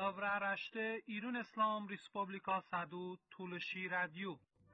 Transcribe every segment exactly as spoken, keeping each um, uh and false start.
Avra Rashte İran İslam Respublika Sadu Tulshi Radio.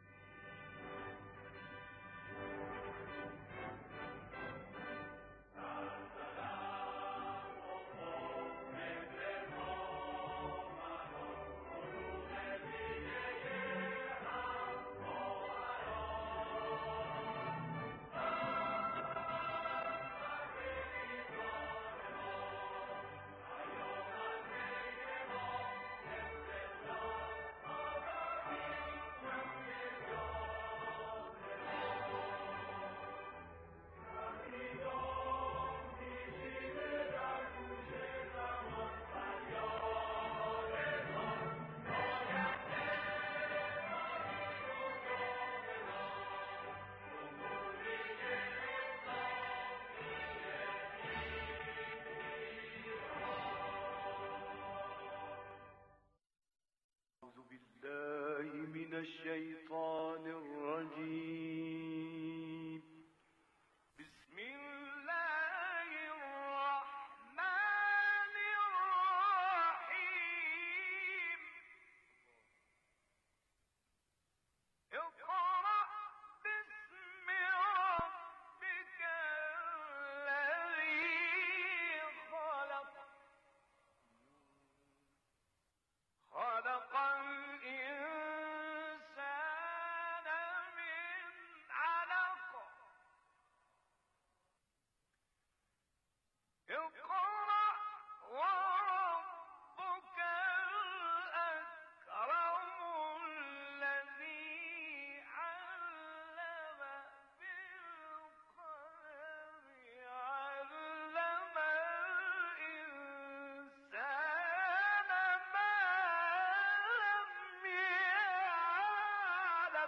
الشيطان الرجيم بسم الله الرحمن الرحيم اقرأ باسم ربك الذي خلق خلق الإنسان من علق اقرأ وربك الأكرم الذي علم بالقلم علم الإنسان ما لم يعلم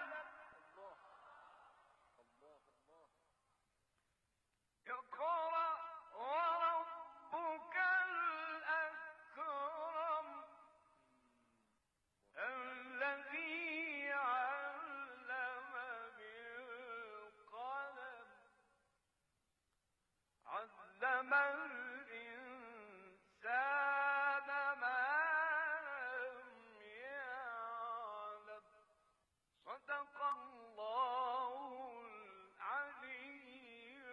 اقرأ وربك الأكرم الذي علم بالقلم علم الإنسان ما لم يعلم صدق الله العلي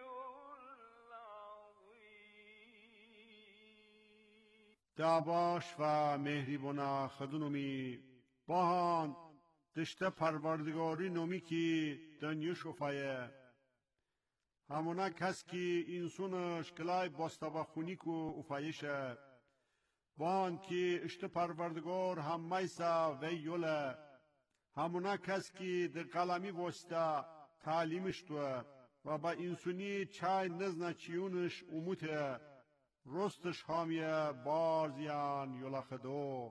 العظيم. دعواش و مهریبانا خدونومی باهان دشته پروردگاری نومی کی دنیا شفایه همونا کس کی انسونش کلای باستابا خونی کو افایشه باهان کی اشته پروردگار هم میسا و یوله همونا کس کی ده قلمی وستا تعلیمش تو و با انسونی چای نزنا چیونش اموته رستش حامیه بارزیان یولا خدو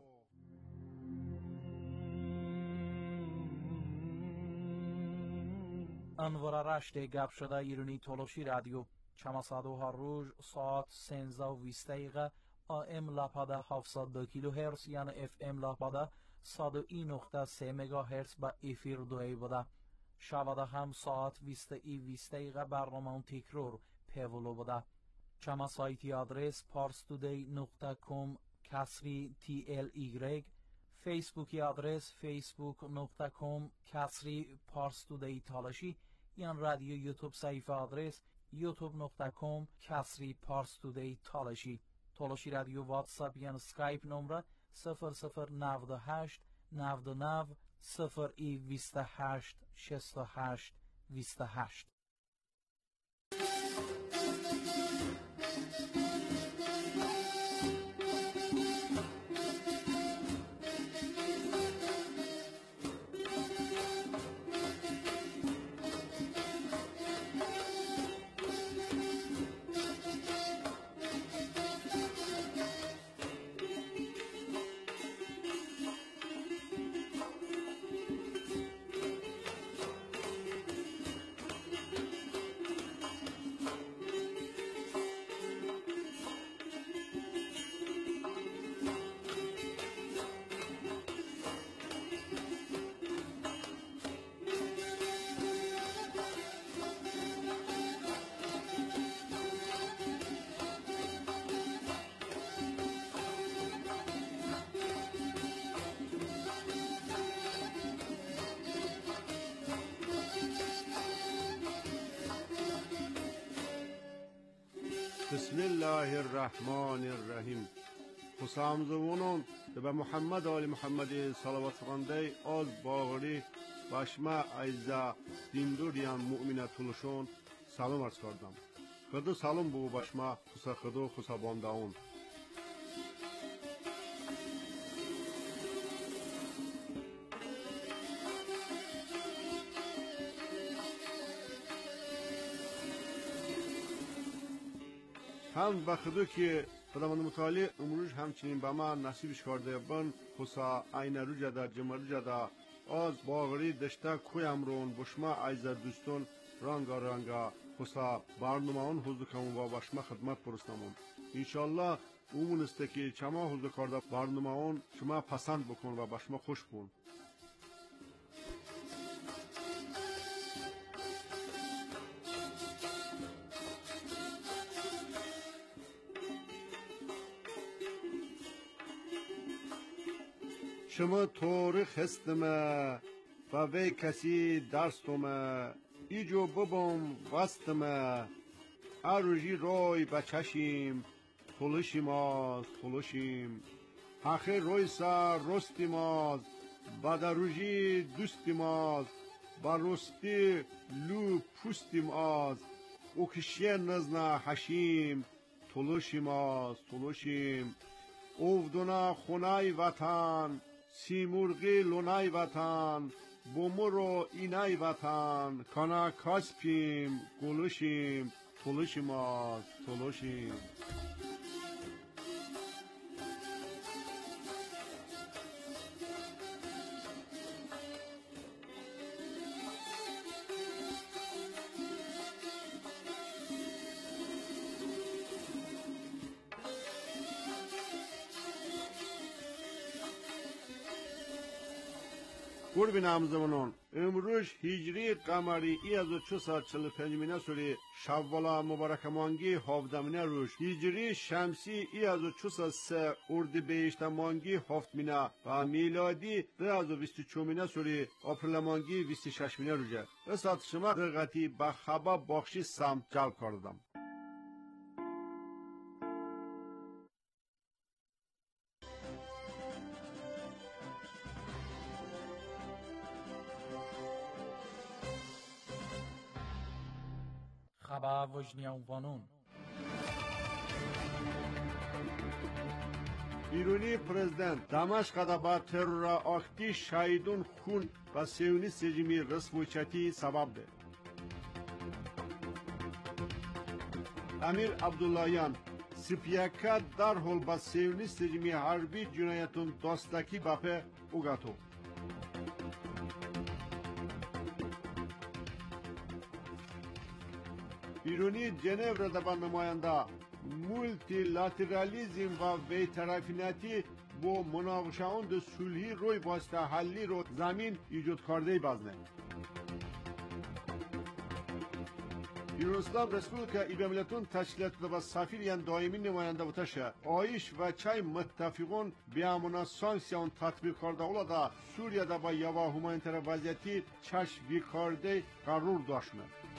انوار رشته گپ شده ایرانی تولوشی رادیو چماسادو هر روز ساعت سنزده و بیست دقیقه آم لاپاده هفتصد و دو کیلو هرتز یعنی اف ام لاپاده صد و یک نقطه سه مگا هرتز با افیر دوی بوده شواده هم ساعت بیست ای بیست دقیقه برنامه تکرار پیولو بوده چما سایتی آدرس پارستودی نقطه کام کسری تی ال ایگرگ فیسبوکی آدرس فیسبوک نقطه کام کسری پارستودی تالاشی یان رادیو یوتیوب صفحه آدرس یوتیوب نقطه کام کسری پارستودی تالاشی تالاشی رادیو واتساپ یان سکایپ نمره صفر صفر نود و هشت نود و نه صفر ای بیست و هشت شصت و هشت بیست و هشت. بسم الله الرحمن الرحیم. حسام زمانون به محمد آل محمد صلوات فرنده از باغری başma ayza dinduriyan mu'mine tuluşun salım arz kardam. Xıdı salım bu başma xusa xıdı xusa bandaun. هم وقتی که خداوند متعالی امروز همچنین به من نصیبش کرده بن xusa aynı rücada cemar rücada az bağırı dışta kuyamrun boşma ayza düstun ranga ranga xusa barnumaun huzdu kamun ve başma hizmet purusnamun. İnşallah umunisteki çama huzdu karda barnumaun şuma pasand bukun ve başma hoş bun. شما طوری خستمه و وی کسی درستمه ایجو ببم وستمه اروژی روی بچشیم تلشیم آز تلشیم حقی روی سر رستیم آز بدروژی دوستیم آز با رستی لو پوستیم آز اوکشیه نزنه حشیم تلشیم آز تلشیم اوودونا خونای وطن سیمرغی لونای وطن بومر و اینای وطن کانا کاسپیم گلوشیم تلوشیم آز تلوشیم قرب نامزمانان امروز هجری قمری ای از و چهارصد و چهل و پنج مینه سوری شوالا مبارک مانگی هفدمینه روش هجری شمسی ای از و چهارصد و سه اردیبهشت مانگی هفت مینه و میلادی دو از و بیست و چهار مینه سوری اپریل مانگی بیست و شش مینه روشه. اسات شما دقیقی با خبا بخشی سمت جلب کردم. خبر وجنیانوانون ایرانی پرزیدنت دمشق با ترور آختی شهیدون خون و سیونیست رژیمی رسوچتی سبب ده. امیر عبداللهیان سپیاکت در حال با سیونیست رژیمی حربی جنایتون داستکی باپه اوگاتو. ایرانی جنیو را دبا نماینده مولتی لاترالیزم و بی‌طرفینتی با مناقشه‌اند صلحی روی واسطه حلی رو زمین ایجاد کرده بازنه. ایرانستان رسپولیکا ایبه ملتون تشکیلات و سفیر یان دائمی نماینده بوده آیش و چای متفقون بیامونا سانکسیون تطبیق کرده اولا دا سوریه دا با یوا همانیتر وضعیتی چشم کرده قرار داشتند.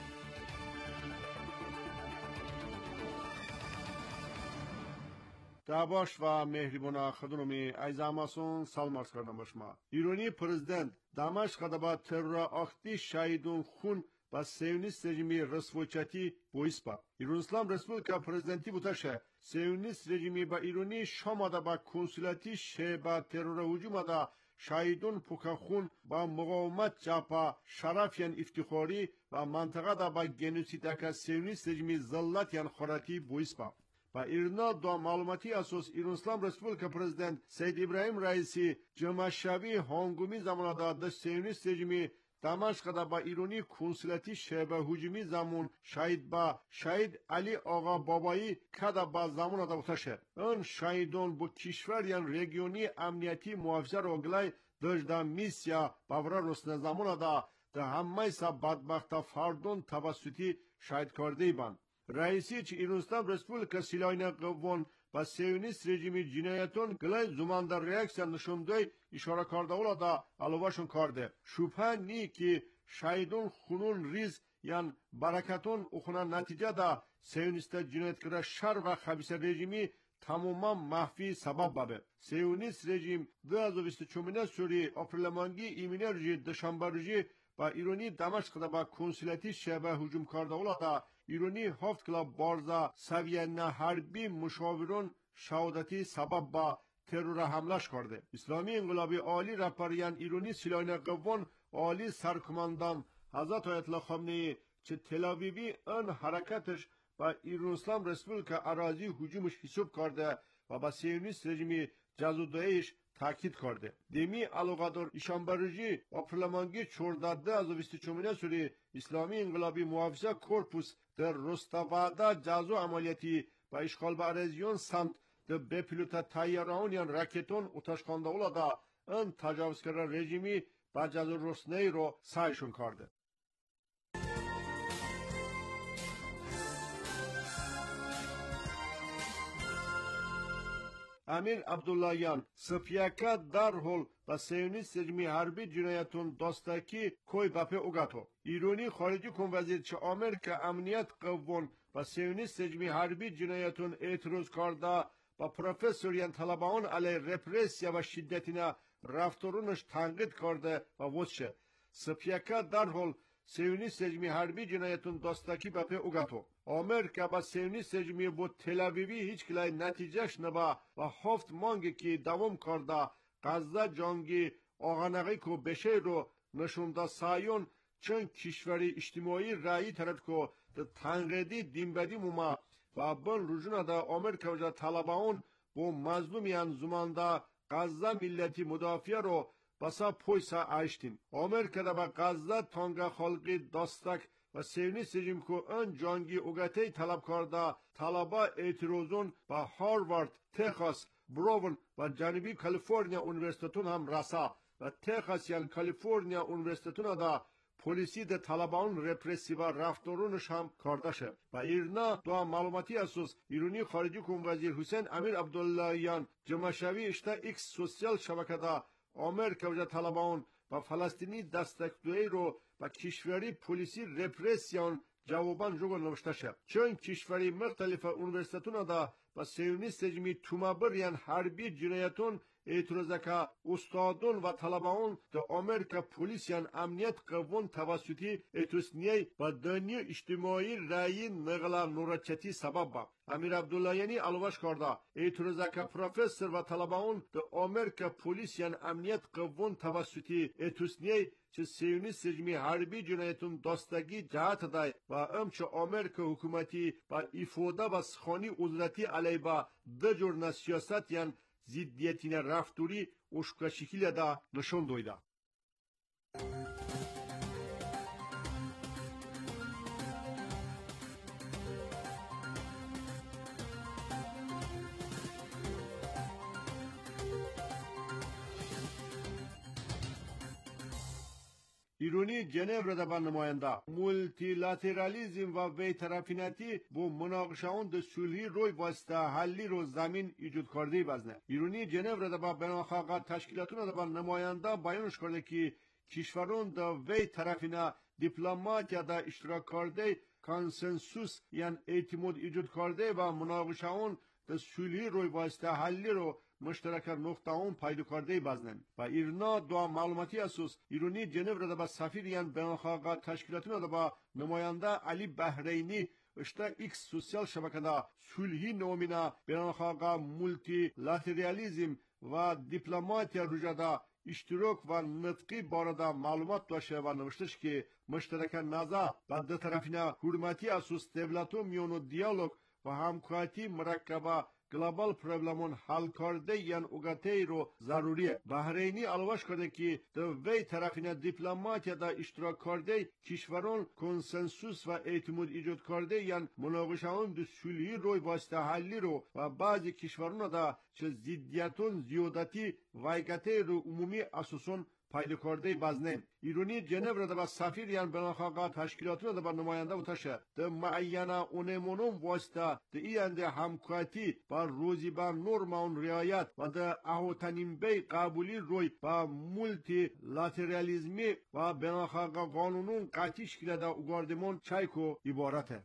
دعواش و مهربان خدمتی ایزاماسون سلام عرض کردم باشما. ایرانی پرزیدنت دمشق با ترور آختی شهیدون خون و سیونیست رژیمی رسوچتی بویسپا. ایران اسلام رسپولیکا پرزیدنتی بوده سیونیست رژیمی با ایرانی شام دا با کنسولاتی شه با ترور هجوم دا شهیدون پوکخون با مقاومت جاپا شرفیان افتخاری و منطقه دا با گنوسیدک سیونیست رژیمی زلتیان خوراتی بویسپا. با ایرنا دو معلوماتی اساس ایران اسلام رسپولیکا پرزیدنت سید ابراهیم رئیسی جمعه شبی هنگامی زمان داد سیونیست رژیمی دمشق دا با ایرانی کنسولاتی شبه هجومی زمان شهید با شهید علی آقا بابایی کدا با زمان دا بوده. اون شهیدان با کشور یان رژیونی امنیتی محافظه رو گلای داشته میسیا باورا رسن زمان دا در همه سا بدبخت فردون توسطی شهید کرده بند. رئیسی چی ایرانستان رسپولیکا سیلاین قوان و سیونیست رژیمی جنایتون گلای زمان در ریاکسیون نشونده اشاره کرده اولا دا علاوهشون کرده. شبه نی که شهیدون خونون ریز یعنی برکتون اخونا نتیجه دا سیونیست جنایتکار شر و خبیث رژیمی تماما محفی سبب بابه. سیونیست رژیم دو هزار و بیست و چهار سوری آپریل مانگی ایمینه رژی دشنبه رژی با ایرانی دمشق دا با کنسولاتی شبه هجوم کرده اولا ایرانی هفت کلا بارزا سویه نه حربی مشاورون شهادتی سبب با ترور حملش کرده. اسلامی انقلابی عالی رهبریان ایرانی سیلان قوان عالی سرکماندان حضرت آیت الله خامنه‌ای چه تل‌آویوی ان حرکتش با ایران اسلام رسپوبلیکا اراضی هجومش حساب کرده و با سیونیست رژیمی جزودایش تاکید کرده. دمی علاقادار ایشانبرژی آپریل چهارده هزار و بیست و چهار سوری اسلامی انقلابی محافظه کورپوس در رستاوادا جزو عملیاتی با اشغال به اراضیون سمت در بپیلوتا تایران یا راکتون اتشخانده اولادا ان تجاوزکار رژیمی با جزو رسنهی رو سایشون کرده. امیر عبداللهیان سپیاکا درحال با سیونیست رژیمی حربی جنایتون داستاکی کوی بپه اوگاتو. ایرانی خارجی کن وزیر چه آمریکا امنیت قوان با سیونیست رژیمی حربی جنایتون اعتراض کرده با پروفسوریان طلبان علی رپرسیا و شدتینا رفتارونش تنقید کرده و وزشه. سپیاکا درحال سیونیست رژیمی حربی جنایتون داستاکی بپه اوگاتو. آمریکا با سیونیست رژیمی با تل‌آویوی هیچ کلای نتیجهش نبا و هفت مانگی که دوام کرده غزه جنگی آغانقی که بشه رو نشونده سایون چند کشوری اجتماعی رایی ترد که ده تنقیدی دینبدی موما و بن رجوع ده آمریکا و طلبان با مظلومیان زمانده غزه ملتی مدافع رو بسا پویسا عشتین. آمریکا ده با غزه تانگا خلقی داستک و سیونیست رژیم که ان جنگی اوگاتی طلب کرده طلبا اعتراضون با هاروارد، تخاس، براون و جنوبی کالیفرنیا اونیورسیتتون هم رسا و تخاس یا کالیفرنیا اونیورسیتتون دا پلیسی ده طلبان رپرسیو رفتارونش هم کرده شه. و ایرنا دو معلوماتی اساس ایرانی خارجی کن وزیر حسین امیر عبداللهیان جمعشوی اشتا ایکس سوسیال شبکه دا آمریکا و طلبان و فلسطینی دستک دوی رو و کشوری پلیسی رپرسیون جوابان جوگل نوشته شد. چون کشوری مختلف اونیورسیتون دا و سیونیست رژیمی تومابر یان حربی جنایتون اعتراض که استادون و طلبان در آمریکا پلیس یان امنیت قوان توسطی اتوسنیه و دنیا اجتماعی رای نقل نورچتی سبب با. امیر عبداللهیانی علوش کرده اعتراض که پروفسور و طلبان در آمریکا پلیس یان امنیت قوان توسطی اتوسنیه چه سیونیست رژیمی حربی جنایتون داستگی جهت دای و امچه آمریکا حکومتی با ایفاده و سخانی عزلتی علی با دجور سیاست یان زیدیتین رفتوری اشکا شکیل دا نشون دویده. ایرانی جنیو را دبن نماینده مولتیلاترالیزم و بی‌طرفینتی با مناقشه‌ان ده صلحی روی واسطه حلی رو زمین ایجاد کرده بزنه. ایرانی جنیو را دبن بناخواهد تشکیلاتون دبن نماینده بیانش کرده که کشورون ده وی طرفینه دیپلمات یا ده اشتراک کرده کانسنسوس یعنی اعتماد ایجاد کرده و مناقشه‌ان ده صلحی روی واسطه حلی رو مشترک نقطه اون پیدا کرده بزنن و ایرنا دو معلوماتی اساس ایرانی جنیو را با سفیر یان بین‌المللی تشکیلاتون را با نماینده علی بحرینی اشتا ایکس سوسیال شبکه دا صلحی نومینا بین‌المللی مولتی لاترالیزم و دیپلماتیا روجدا اشتراک و نطقی بارده معلومات داشته و نوشتش که مشترک نظر و دو طرفینه حرمتی اساس دولتو میونو دیالوگ و همکاری مرکبه گلوبال پرابلمون حل کرده یان اوگاتی رو ضروریه. بحرینی علوش کرده که دو وی طرفین دیپلمات یا دا اشتراک کرده کشوران کنسنسوس و اعتماد ایجاد کرده یان مناقشه‌ان دو صلحی روی واسطه حلی رو و بعضی کشوران دا چه زیدیتون زیادتی وایگته رو عمومی اساسون پایده کرده بزنه ایرانی جنب را با سفیر یان بناخاقا تشکیلات را با نماینده و تشه ده معینه اونمونم واسطه ده اینده همکاتی با روزی با نورمون رعایت و ده اهوتنیم بی قبولی روی با مولتی لاترالیزمی و بناخاقا قانونون قطیش که ده اوگاردمون چایکو عبارته.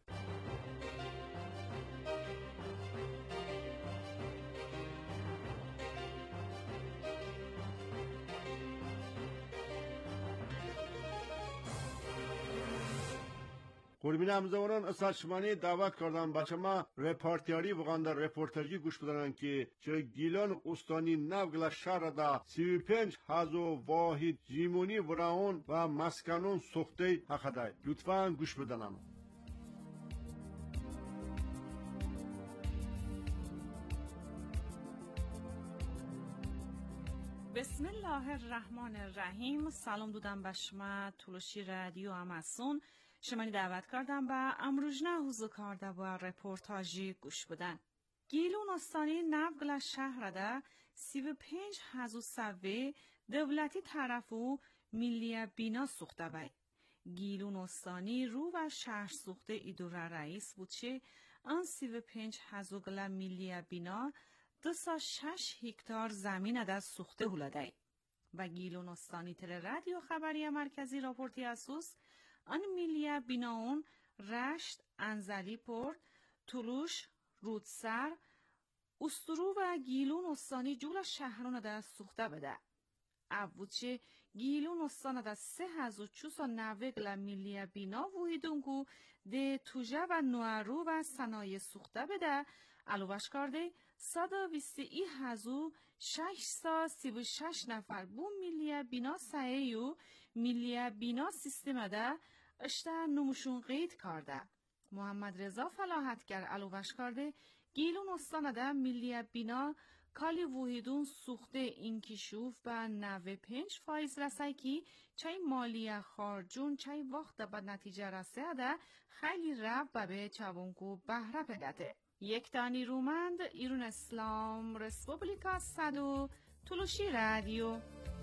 قربین همزمانان اساتشمانی دعوت کردن بچه ما رپارتیاری بگن در رپورتاجی گوش بدنن که چه گیلان استانی نوگل شهر دا سی و پنج هزو واحد جیمونی وراون و مسکنون سخته حقدای لطفاً گوش بدنن. بسم الله الرحمن الرحیم. سلام دودم به شما تولشی رادیو اماسون. شمانی دعوت کردم به امروژنه حضور کرده با رپورتاجی گوش بدن. گیلون استانی نوگل شهر ده سی و پنج هزو سوی دولتی طرفو ملی بینا سوخته بای. گیلون استانی رو و شهر سوخته ایدور رئیس بود چه آن سی و پنج هزو گل ملی بینا دو سا شش هکتار زمین ده سوخته هولده و گیلون استانی تل رادیو خبری مرکزی راپورتی اسوس آن ملی بیناون رشت، انزلی پورت، تولوش، رودسر، استرو و گیلون استانی جول شهران ده سوخته بده. اوچه گیلون استان ده سه هزو چوسا نوگل ملی بینا ویدونگو ده توجه و نوارو و صنایع سوخته بده علوش کرده صد و بیست ای هزو ششصد سی و شش نفر بو ملی بینا سعیو ملی بینا سیستم ده اشته نموشون قید کرده. محمد رضا فلاحتگر علوش کرده گیلون استان ده ملی بینا کالی وحیدون سوخته اینکیشوف به نوه پنج فایز رسای کی چای مالی خارجون چای وقت به نتیجه رسه ده خیلی رب به چابونکو بهره پدته. یک دانی رومند ایرون اسلام رسپوبلیکا صدو تولوشی رادیو.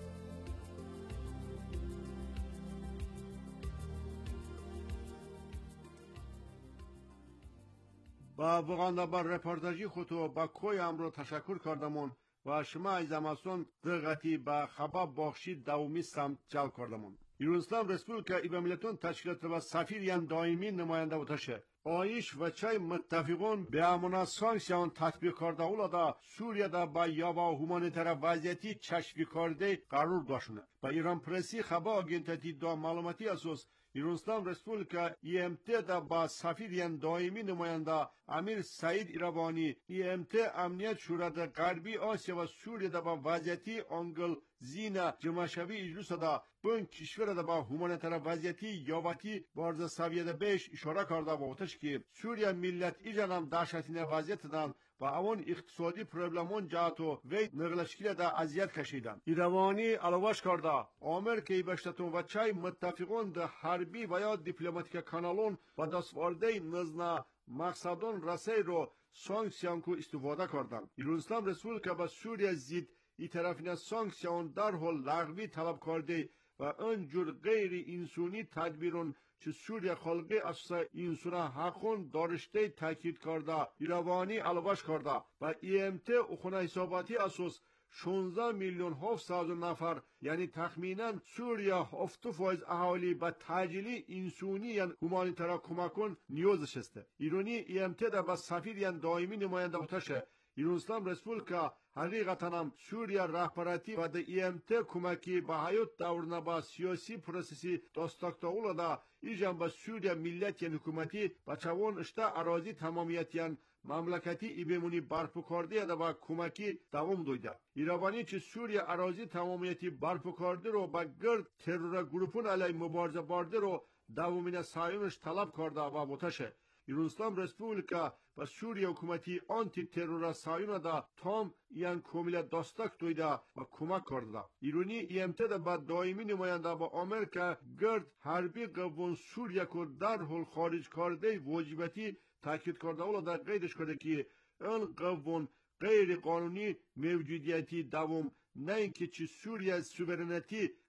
با بغانده بر رپورتاجی خودو با کوی امرو تشکر کردمون و شما از اماسون دقتی با خبر بخشی دومی سمت جلب کردمون. ایران اسلام رسپوبلیکا ایبا ملتون تشکیلات و سفیر یان دائمی نماینده و تشه. آیش و چای متفقون به امنا سانکسیون تطبیق کرده اولادا سوریه دا با یابا هومانیتر وضعیتی چشمی کرده قرار داشتونه. با ایران پرسی خبر آگینتتی دا معلوماتی اساس ایران اسلام رسپوبلیکا ای ام تی دا با سفیر یان دائمی نماینده امیر سعید ایروانی ای ام تی امنیت شورا دا غربی آسیا و سوریه دا با وضعیتی انگل زینا جمعشوی اجلوس دا بون کشور دا با هومانیتر وضعیتی یاباتی بارز سویه بیش اشاره کرده و اوتش که سوریه ملت ایجانم داشتین وضعیت دان و اون اقتصادی پروبلمون جاتو وی نقلشکیل دا اذیت کشیدن. ایروانی علاوش کرده آمریکای بشتتون و چای متفقون دا حربی و یا دیپلماتیک کانالون و دستورده نزنا مقصدون رسی رو سانکسیون کو استفاده کردن. ایران اسلام رسپوبلیکا با سوریه زید ای طرفین سانکسیون در حال لغوی طلب کرده و انجور غیر انسانی تدبیرون چه سوریه خلقی اساس انسان حقون دارشته تاکید کرده ایروانی علاوش کرده و ای ام تی اخونه حساباتی اساس شانزده میلیون هفتصد نفر یعنی تخمینا سوریه هفتاد فایز اهالی با تعجیلی انسانی یعنی هومانیتر کمکون نیازش است. ایرانی ای ام تی در با سفیر یعنی دائمی نماینده بوده. ایران اسلام رسپوبلیکا حقیقتا هم سوریه رهبراتی و ده ای ام تی کمکی با حیات دورنا با سیاسی پروسسی دستاکتا اولادا ایجان با سوریه ملت یعنی حکومتی با چوان اشتا اراضی تمامیت یعنی مملکتی ای بمونی برپو کرده ده با کمکی دوام دویده. ایروانی چه سوریه اراضی تمامیتی برپو کرده رو با گرد ترور گروپون علی مبارزه بارده رو دوامین سایونش طلب کرده و بوتشه. ایران اسلام رسپوبلیکا و سوریه حکومتی آنتی ترور سایون دا تام یان کامل دستک دویده و کمک کرده. ایرانی ای ام تی دا با دائمی نماینده با آمریکا گرد حربی قوان سوریه کو در حال خارج کرده واجباتی تاکید کرده اولا در قیدش کرده که این قوان غیر قانونی موجودیتی دوام نه اینکه چی سوریه سوورنیتی و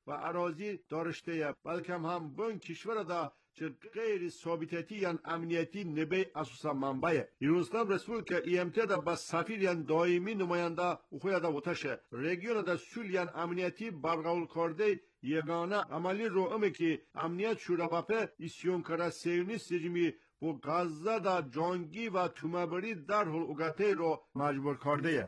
و اراضی دارشته بلکه هم بون کشور دا چه غیر ثابتتی یا امنیتی نبی اساسا منبع ایرانستان رسپولیکا ایمت دا با سفیر یا دائمی نماینده خویا دا وتشه رژیون دا سول یا امنیتی برقرار کرده یگانه عملی رو امی که امنیت شورا باپه اسیون کرده سیونیست رژیمی و غزه دا جانگی و تومبری در حال اوگاته رو مجبور کرده.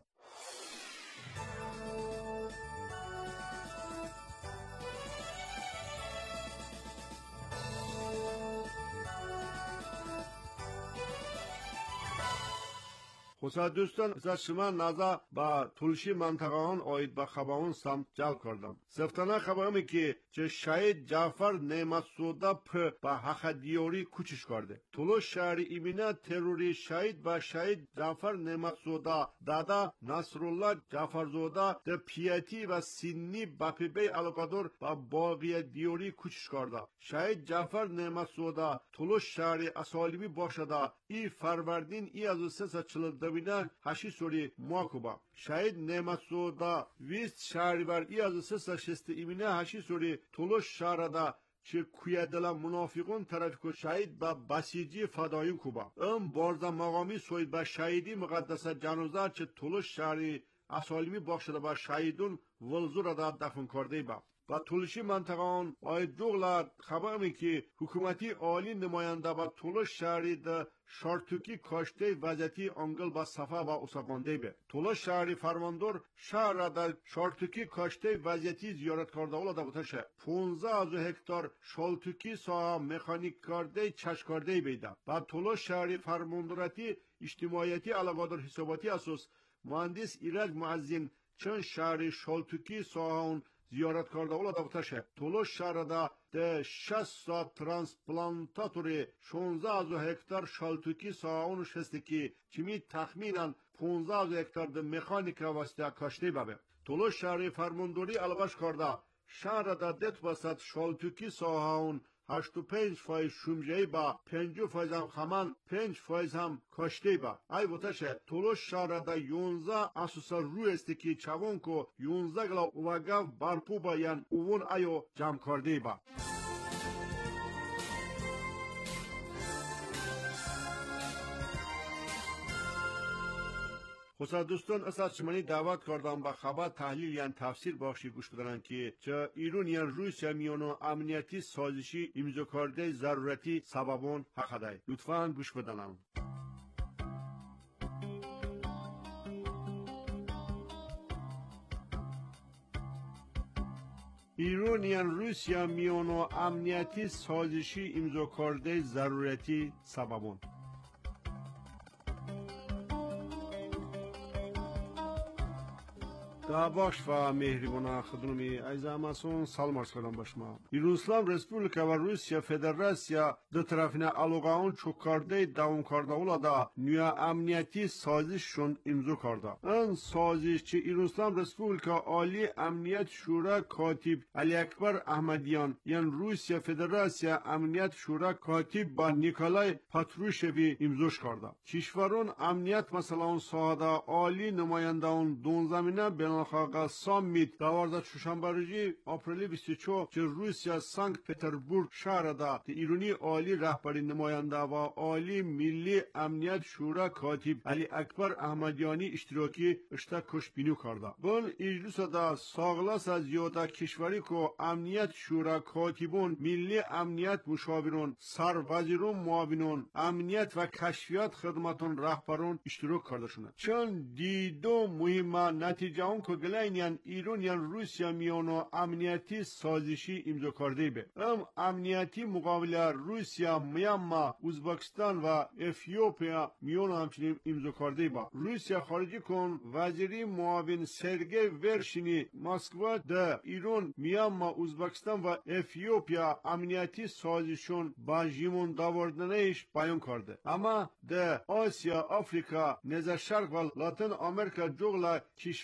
خصوص دوستان از شما نظر با تلشی منطقه آن آید به خبران سمت جلب کردم. سفتانه خبرمی که چه شهید جعفر نعمت سودا پر به حق دیاری کوچش کرده. تلوش شهری ایمینه تروری شهید با شهید جعفر نعمت سودا دادا نصرالله جعفر زودا ده پیاتی و سینی با پیبی علاقادور با باقی دیاری کوچش کرده. شهید جعفر نعمت سودا تلوش شهری اسالیبی باشده ای فروردین ای از سه چلده بینه هشی سوری ماکوبا شهید نعمت سودا ویست شهریور ای از سه شست ایمینه هشی سوری تلوش شهرده چه کویدلا منافقون طرف کو شهید با بسیجی فدایون کوبا ام بارزا مقامی سوید با شهیدی مقدسه جنازه چه تلوش شهری اسالیمی بخشده با شهیدون ولزور دا دفن کرده با و تلشی منطقه آن آید جوغلا خبرمی که حکومتی عالی نماینده با تلوش شهری ده شارتوکی کاشته وضعیتی انگل با صفا و اصابانده به تلوش شهری فرماندور شهر را در شارتوکی کاشته وضعیتی زیارت کرده اولا دا بتشه پونزده از هکتار شالتوکی ساها مکانیک کرده چش کرده بیده و تلوش شهری فرماندورتی اجتماعیتی علاقادر حساباتی اساس مهندس ایرج معزین چند شهری شالتوکی ساها زیارت کرده اولا دا بتشه تلوش شهر دا ده شصت ساعت ترانسپلانتاتوری شانزده از هکتار شالتوکی ساعون شسته که چمی تخمینا پانزده از هکتار ده مکانیکا واسطه کاشته بابه تلوش شهری فرمانداری الباش کرده شهر دا دت بسد شالتوکی ساعون هشت و پنج فایز شمجهی با پنج فایز هم خمان پنج فایز هم کاشته با ای بوتشه تلوش شهر دا یونزه اساسا روی استی که چوان کو یونزه گلا اوگاو برپو با یان اوون ایو جمع کرده با خصوص دوستان از شمانی دعوت کردم با خبر تحلیل یا تفسیر بخشی گوش بدن که چه ایران یا روسیه میانو امنیتی سازشی امضا کرده ضرورتی سببون حق دای لطفاً گوش بدنم. ایران یا روسیه میانو امنیتی سازشی امضا کرده ضرورتی سببون باش و مهربان خدمتی عزیز همسون سلام عرض کردم به شما. ایران رسپولیکا و روسیه فدراسیا دو طرفین علاقه چوکارده دوام کرده اولادا نیا امنیتی سازششون امضا کرده. این سازش چه ایران رسپولیکا عالی امنیت شورا کاتب علی اکبر احمدیان یعنی روسیه فدراسیا امنیت شورا کاتب با نیکولای پاتروشوی امضاش کرده. کشورون امنیت مثلا اون ساده عالی نماینده اون دون زمینه بین خاقا سامیت دوازده چهارشنبه روزی آپریل بیست و چهار که روسیه سانت پترزبورگ شهر دا ایرانی عالی رهبری نماینده و عالی ملی امنیت شورا کاتب علی اکبر احمدیانی اشتراکی اشتا کشبینی کرده. بون اجلس دا ساغلاس از زیاده کشوری که امنیت شورا کاتبون ملی امنیت مشاورون سروزیرون معاونون امنیت و کشفیات خدمتون رهبرون اشتراک کرده شونه. چون دیدو مهمه نتیجه اون که گلینیان ایران یا روسیه میانو امنیتی سازشی امضا کرده به ام امنیتی مقابله روسیه میانمار ازبکستان و افیوپیا میانو همچنین امضا کرده با روسیه خارجی کن وزیری معاون سرگی ورشینی مسکو ده ایران میانمار ازبکستان و افیوپیا امنیتی سازشون با جیمون داوردنش بیان کرده اما ده آسیا آفریقا نزد شرق و لاتین آمریکا جغلا کشوران هم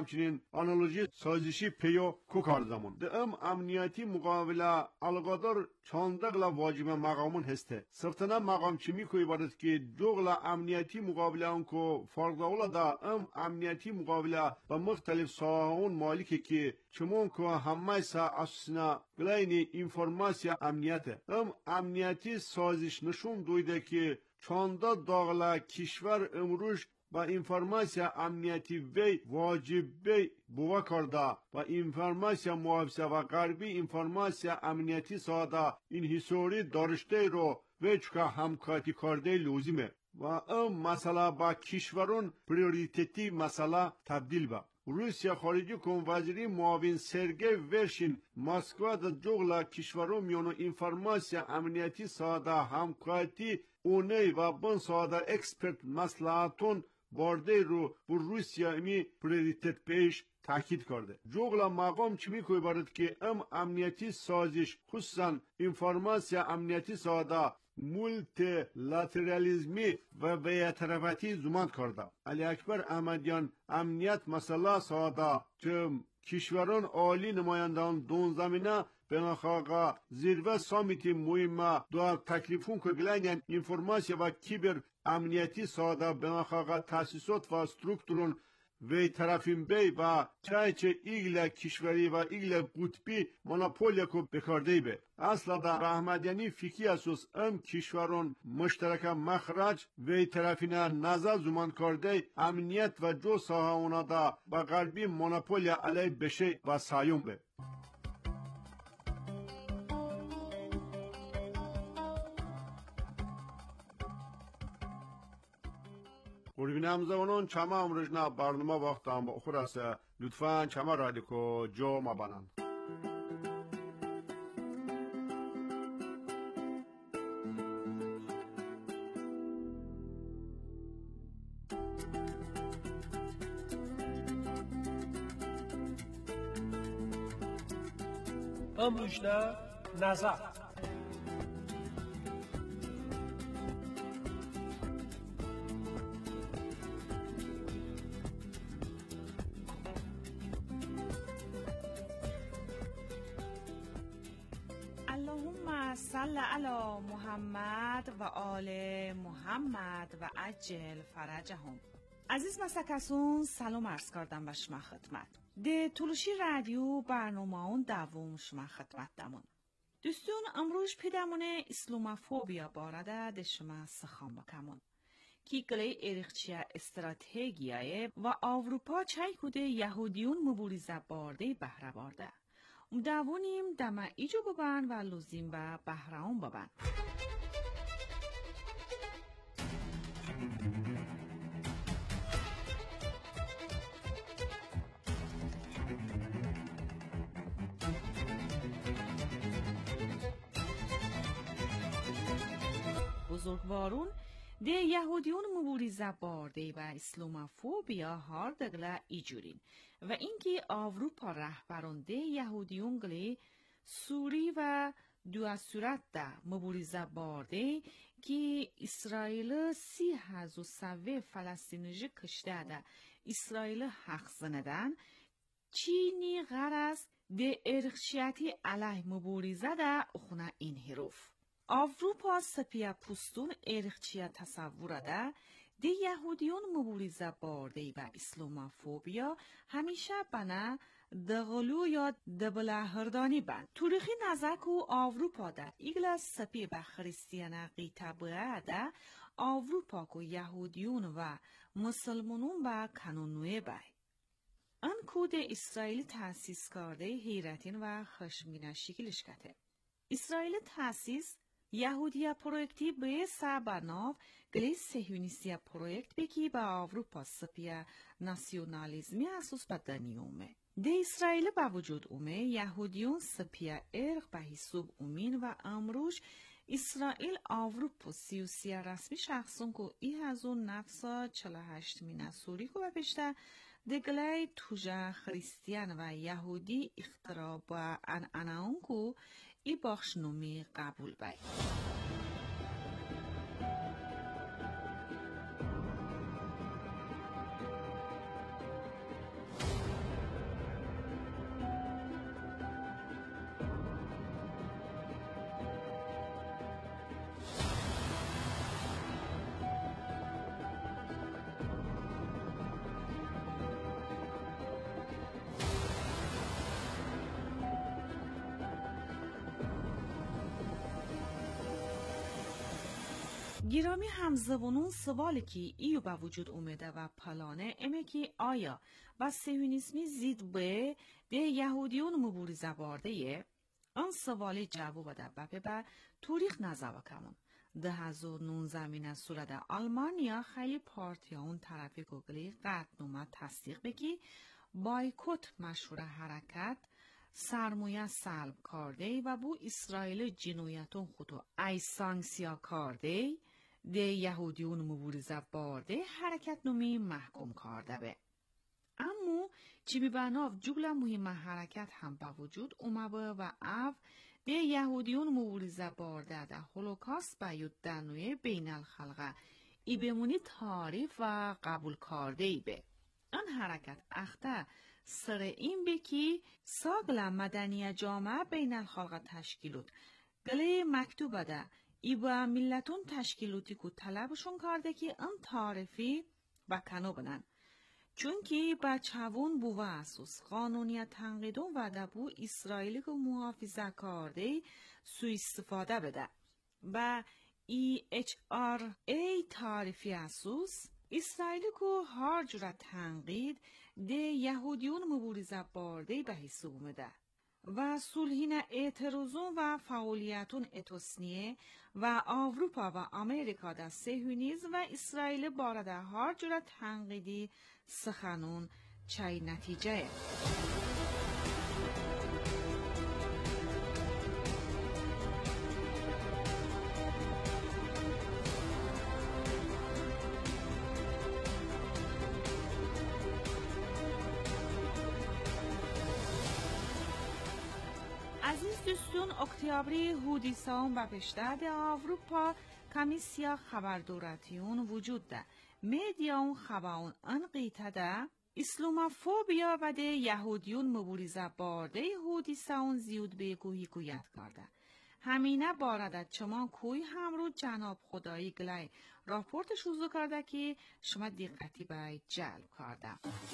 همچنین آنالوژی سازشی پیو کو کاردامون ده ام امنیتی مقابله الگادار چاندقلا واجب مقامون هسته سرطنا مقام چمی کوی بارد که دوغلا امنیتی مقابله اون کو فرقاولا دا ام امنیتی مقابله با مختلف ساحون مالکی که چمون که همه سا اسنا گلاینی انفرماسیا امنیته ام امنیتی سازش نشون دویده که چاندا داغلا کشور امروز با انفرماسیا امنیتی وی واجب بی بوا کرده و انفرماسیا محافظه و غربی انفرماسیا امنیتی ساده این حسوری دارشته رو وچکا همکاری کرده لازمه و ام مسئله با کشورون پریوریتتی مسئله تبدیل با روسیا خارجی کن وزیری معاون سرگی ورشین مسکو دا جغلا کشورون میونو انفرماسیا امنیتی ساده همکاری اونی و بن ساده اکسپرت مسئلاتون بارده رو بر روسیا امی پریوریتت پیش تاکید کرده. جوغلا مقام چی میگوید بارد که ام امنیتی سازش خصوصا انفرماسیا امنیتی ساده مولتی لاترالیزمی و بی‌طرفتی زمان کرده. علی اکبر احمدیان امنیت مسئله ساده چم کشوران عالی نمایندان دون زمینه بناخاقا زیرو سامیتی مهمه دو تکلیفون که گلنین انفرماسیا و کیبر امنیتی ساده بناخاقا تاسیسات و سترکتورون وی طرفین بی و چای چه ایگل کشوری و ایگل قطبی مناپولیا کو بکارده بی اصلا دا احمدیانی فیکی اسوس ام کشورون مشترک مخرج وی طرفین نظر زمان کرده امنیت و جو ساها اونا دا با غربی مناپولیا علی بشه و سایون بی قربینم زمانون چما امروزنا برنامه وقتم با اخور است لطفاً چما رادیکو جو ما بانن امروزنا نظر اللهم صل علی محمد و آل محمد و عجل فرجهم. عزیز مسکسون سلام عرض کردم به شما خدمت. ده تولوشی رادیو برنامه اون دوم شما خدمت دمون. دوستون امروز پیدمون اسلاموفوبیا بارده ده شما سخام بکمون. کی گلی ایرخچیا استراتژیای و اروپا چای کده یهودیون مبارزه بارده بهره بارده. دوونیم دم ایجو ببن و لوزیم و بهرام ببن. بزرگوارون ده یهودیون مبارزه بارده و اسلاموفوبیا هار دگلا ایجورین و اینکه اروپا رهبران ده یهودیون گلی سوری و دو صورت ده مبارزه بارده که اسرائیل سی هزو سوه فلسطینجی کشته ده اسرائیل حق زندن چینی غرض ده ارخشیتی علیه مبارزه ده اخونه این حروف اروپا سپیا پوستون ارخچیا تصور ده ده یهودیون مبارزه بارده و اسلاموفوبیا همیشه بنا دغلو یا دبلهردانی بند. توریخی نظر که اروپا ده ایگل سپی به خریستیان قیطه ده اروپا که یهودیون و مسلمانون به کنونوی بای. ان کود اسرائیل تأسیس کرده حیرتین و خشمگین شکلش کته. اسرائیل تأسیس یهودیا پروژکتی به سبناف گلی سهیونیستیا پروژکت بکی با اروپا سپیا ناسیونالیزمی اساس بدنیومه. ده اسرائیل با وجود اومه یهودیون سپیا ارق به حساب اومین و امروز اسرائیل اروپا سیوسیا رسمی شخصون که ای هزون نفسا چل و هشت مینه سوری که بپشته دگلای توجه خریستیان و یهودی اختراع با انعناون که ای باخش نومی قبول بای. گرامی همزبونون سوالی که ایو به وجود اومده و پلانه امه که آیا با سیونیسمی زید به ده یهودیون مبورزه بارده یه؟ آن سوالی جواب ده بپه به توریخ نزاوه کمون. ده هزار نونزده مینه صورت آلمانیا خیلی پارتیاون طرفی گوگلی قطنومه تصدیق بگی بایکوت مشهور حرکت سرمایه سلب کرده و بو اسرائیل جنایتون خودو ای سانکسیا کرده ده یهودیون مبورزه بارده حرکت نومی محکوم کرده به. اما چی بی بناف جگل مهم حرکت هم با وجود اومده و او ده یهودیون مبورزه بارده ده هولوکاست باید دنوی بین الخلقه ای بمونی تعریف و قبول کرده ای به. آن حرکت اخته سر این بکی ساگل مدنی جامعه بین الخلقه تشکیلود. گله مکتوبه ده ای با ملتون تشکیلوتی که طلبشون کرده که آن تعریفی با کنو بنن. چونکی با چوون بو اساس قانونیت تنقیدون و دبو اسرائیلی که محافظه کرده سوء استفاده بده. با ای اچ آر ای تعریفی اساس اسرائیلی که هر جور تنقید ده یهودیون مبورزه بارده به حساب اومده و صلحین اعتراضون و فعالیتون اتوسنیه و اروپا و امریکا در صهیونیسم و اسرائیل بارده هر جور تنقیدی سخنون چای نتیجه. عزیز دوستون، اکتبری هودیسان و پشتاد اروپا کمیسیا خبردارتیون وجود ده. میدیاون خباون انقیته ده اسلاموفوبیا و ده یهودیون مبورزه بارده هودیسان زیود بگو حکایت کرده. همینه بارده چمان کوی هم رو جناب خدایی گلای راپورت شوزو کرده که شما دقتی باید جلب کرده.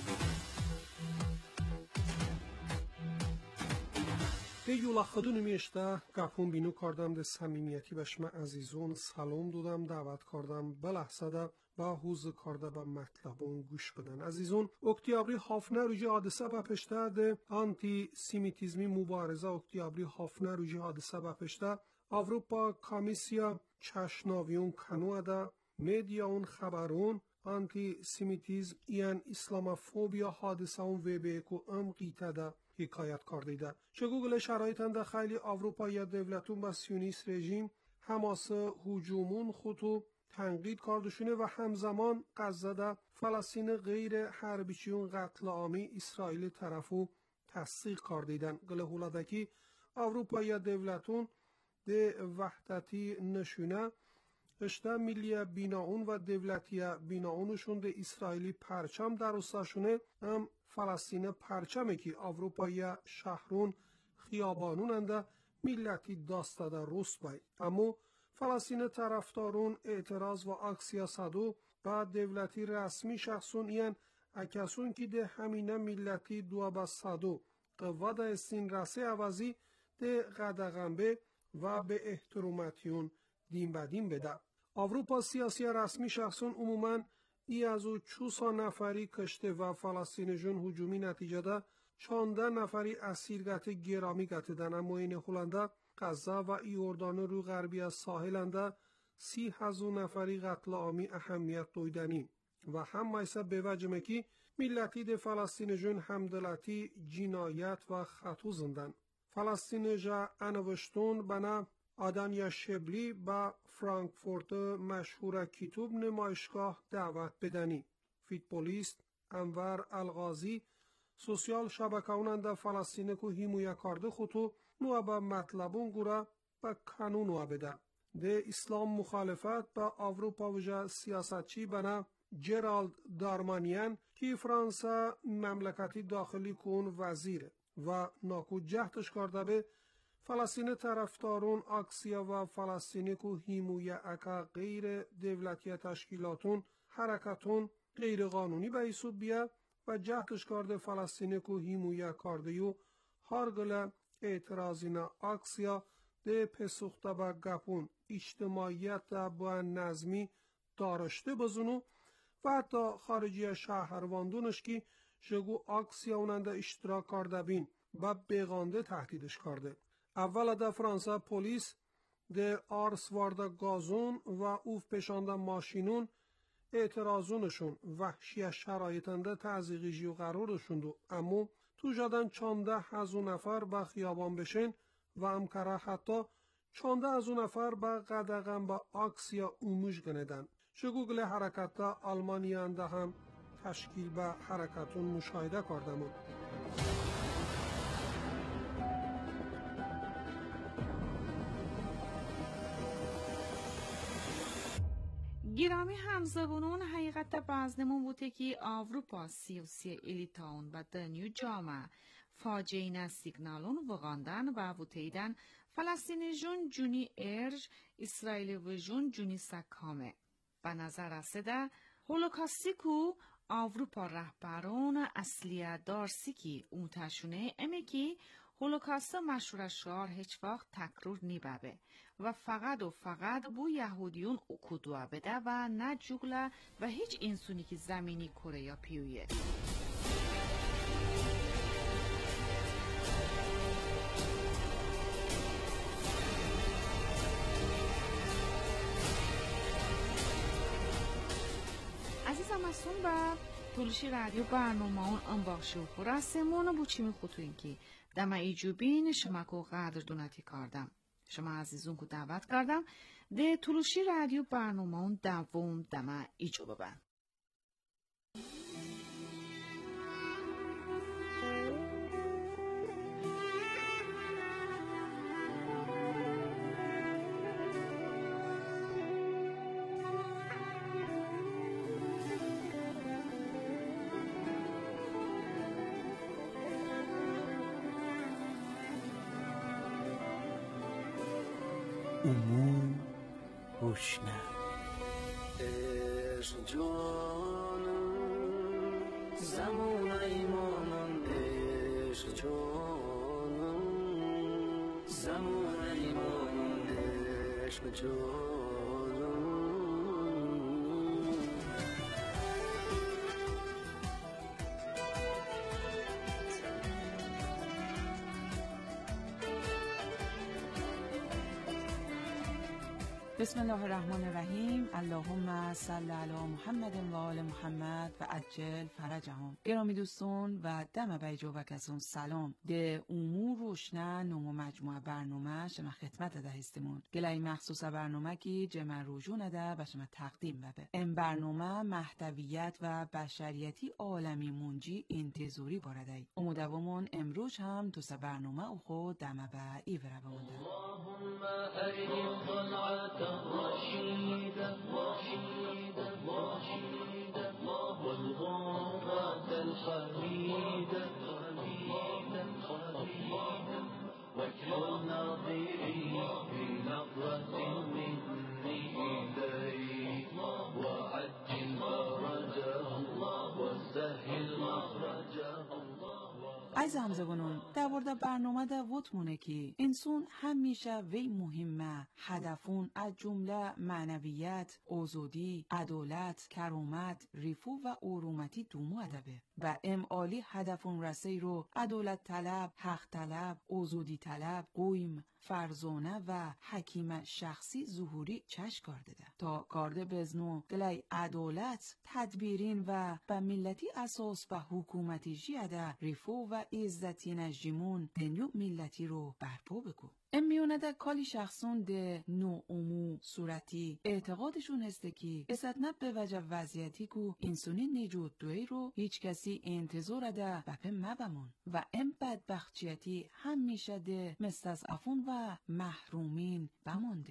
به یولا خدون میشته گپون بینو کردم ده صمیمیتی به شما عزیزون سلام دادم دعوت کردم به لحظه ده با حوز کرده به مطلبون گوش بدن. عزیزون اکتیابری هافنه روژی حادثه به پشته ده آنتی سیمیتیزمی مبارزه اکتیابری هافنه روژی حادثه به پشته اروپا کمیسیا چشناویون کنوه ده میدیاون خبرون آنتی سیمیتیزم این اسلاموفوبیا حادثه اون ویبیکو ام قیته ده حکایت کرده ده. شگوگل شرایطن ده خیلی اروپا یا دولتون با سیونیست رژیم حماسه هجومون خودو تنقید کردشونه و همزمان غزه ده فلسطین غیر حربیچیون قتل عامی اسرائیل طرفو تصدیق کرده دن. گله هولادکی اروپا یا دولتون ده وحدتی نشونه اشته ملی بیناون و دولتی بیناونشون ده اسرائیلی پرچم در استاشونه هم فلسطین پرچمه که اروپایی شهرون خیابانون انده ملتی داسته در روست باید. اما فلسطین طرفدارون اعتراض و اکسیا صدو با دولتی رسمی شخصون این اکسون که ده همینه ملتی دو با صدو قوه ده استین رسه عوضی ده قدغنبه و به احترامتیون دیم بدیم بده. اروپا سیاسی رسمی شخصون عموماً ای از او چوسا نفری کشته و فلسطین جون هجومی نتیجه ده چانده نفری اسیرگت گرامی گته دن. اما این هولنده غزه و ایوردان رو غربی از ساحلنده سی هزار نفری قتل عامی اهمیت دویدنی و هم میسه به وجمه که ملتی ده فلسطین جون همدلتی جنایت و خطو زندن. فلسطین جا انوشتون بنا آدانیا شبلی با فرانکفورت مشهور کتوب نمایشگاه دعوت بدنی. فیتبولیست انور الغازی سوسیال شبکه‌وننده فلسطین کو حمایت کرده خودو نو با مطلبون گورا با قانون و بده. ده اسلام مخالفت با اروپا و سیاستچی بنا جرالد دارمانیان که فرانسه مملکتی داخلی کون وزیره و ناکو جهتش کرده به فلسطین طرفدارون اکسیا و فلسطینی کو حمایت اکا غیر دولتی تشکیلاتون حرکتون غیر قانونی به حساب بیا و جهتش کرده فلسطینی کو حمایت کرده و هر گله اعتراضینا اکسیا ده پسخته با گپون اجتماعیت با نظمی دارشته بزنو و حتی خارجی شهرواندونش که شگو آکسیوننده اشتراک کرده بین و بغانده تهدیدش کرده. اول ده فرانسه پلیس ده آرس وارده گازون و اوف پشانده ماشینون اعتراضونشون وحشی شرایطنده تعذیقی جیو قرارشون دو، اما تو جدن چانده هزو نفر به خیابان بشن و امکره حتی چانده هزو نفر به قدقم به آکسیا اوموش گندن. شگوگل حرکت دا آلمانیا انده هم تشکیل به حرکتون مشاهده کردمون. گرامی همزبونون، حقیقت بازنمون بوده که آوروپا سیاسی ایلیتاون و دنیو جامعه فاجعه سیگنالون وگاندن و بوتیدن فلسطینی جون جونی ارج اسرائیل و جون جونی سکامه. به نظر رسیده هولوکاستی کو آوروپا رهبرون اصلی دارسی که اون تشونه امی که هولوکاست مشهور شعار هیچ وقت تکرار نیبه و فقط و فقط بو یهودیون اکودوا بده و نه جوگله و هیچ انسونی که زمینی کره یا پیویه. عزیزم مسون با تولشی رادیو برنامه اون انباخشی و خورستمون و بوچی می خطوین که دم ایجوبین شما که قدر دونتی کردم. شما عزیزون که دعوت کردم ده تولشی رادیو برنامه اون دوم دم ایجوبه بند. امور روشنه عشق جانم زمان ایمانم عشق جانم زمان ایمانم عشق جانم بسم الله الرحمن الرحیم. اللهم صل علی محمد و آل محمد و عجل فرجهم. گرامی دوستان و دم بیجو و کسون سلام. ده امور روشنه نمو مجموعه برنامه شما خدمت ده هستمون. گلای مخصوص برنامه کی جمع روجون ده و شما تقدیم ببه. این برنامه محتویت و بشریتی عالمی منجی انتظاری بارده. امودومون امروز هم تو سه برنامه او خود دم به ایوره بمونده. اللهم أرهم ضلعة رشيدة رشيدة رشيدة والغرة الحميدة حميدة حميدة واجعل ناظري بنظرة مني إليك وعجل فرجه وسهل مخرجه. عزیز همزبانان، در مورد برنامه در وطمونه که انسان همیشه وی مهمه هدفون از جمله معنویت، آزادی، عدالت، کرامت، رفو و ارومتی دومو ادبه و ام عالی هدفون رسی رو عدالت طلب، حق طلب، آزادی طلب، قویم، فرزانه و حکیم شخصی ظهوری چش کرده ده تا کارده بزنو گلای عدالت تدبیرین و به ملتی اساس و حکومتی جیده رفو و عزتی نجیمون دنیو ملتی رو برپا بکو. ام میونه ده کالی شخصون ده نو امو صورتی اعتقادشون هسته که اسد نب به وجه وضعیتی کو انسانی نجود دوی رو هیچ کسی انتظار ده بپه مبمون و ام بدبختیتی همیشه ده مستضعفون و محرومین بمانده. اوان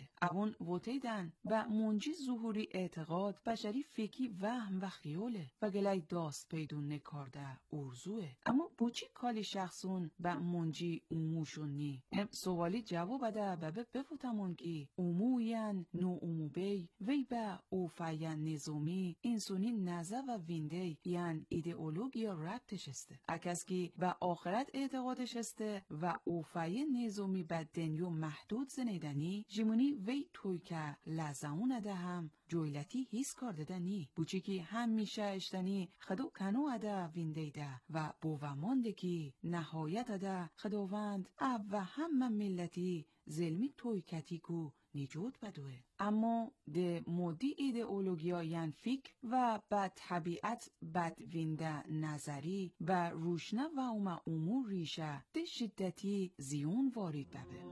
هون وتیدن و منجی ظهوری اعتقاد بشری فکی وهم و خیوله و گلای داست پیدون نکارده ارزوه. اما بوچی کالی شخصون و منجی اوموشون نی هم سوالی جواب بده ببه بفوتمون کی اوموین نو اوموبی وی با اوفاین نظامی انسونی نزه و وینده یعن ایدئولوگیا ربطش استه. اکس کی و آخرت اعتقادش استه و اوفای نظامی با دنیو محدود زنیدنی جیمونی وی توی که لزمون ده هم جویلتی هیس کرده دنی بوچی کی همیشه اشتنی خدو کنو اده وینده ده و بوامانده کی نهایت اده خداوند اب و همه ملتی زلمی توی کتیکو نجود بدوه. اما ده مودی ایدئولوگیا ین فکر و با طبیعت بدوینده نظری و روشنه و اوما امور ریشه ده شدتی زیون وارد ببه.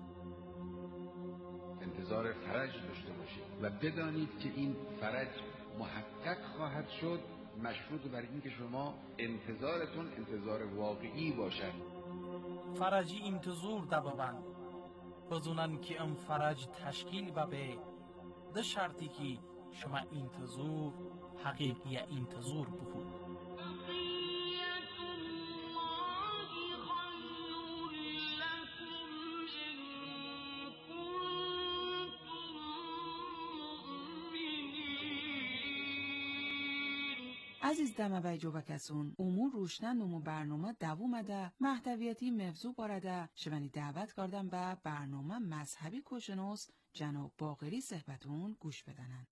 انتظار فرج داشته باشید و بدانید که این فرج محقق خواهد شد مشروط بر این که شما انتظارتون انتظار واقعی باشد. فرجی انتظار ده ببند بزنن که ام فرج تشکیل ببه ده شرطی که شما انتظار حقیقی انتظار بکن. عزیز دمه بی جو بکسون امور روشنن نمو برنامه دوومده محتویتی مفزو بارده شمانی دعوت کردم به برنامه مذهبی کشنوس جناب باقری صحبتون گوش بدنن.